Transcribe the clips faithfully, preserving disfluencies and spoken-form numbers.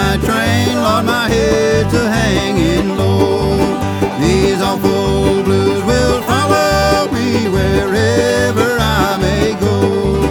midnight train, Lord, my head's a hanging low. These awful blues will follow me wherever I may go.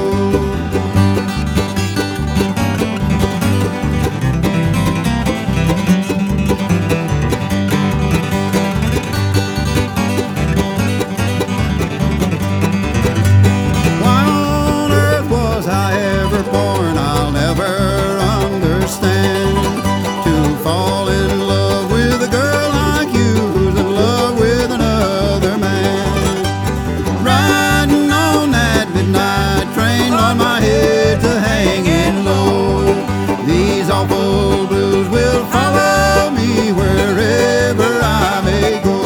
Why on earth was I ever born? I'll never understand. To fall in love with a girl like you who's in love with another man. Riding on that midnight train, Lord, my head's a hanging low. These awful blues will follow me wherever I may go.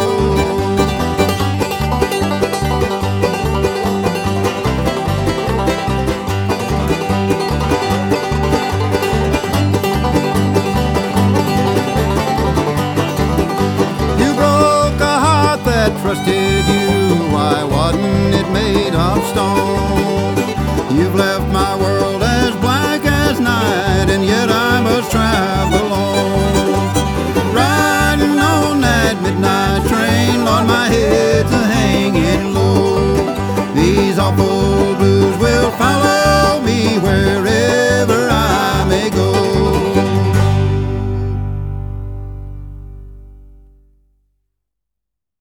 Trusted you, why wasn't it made of stone?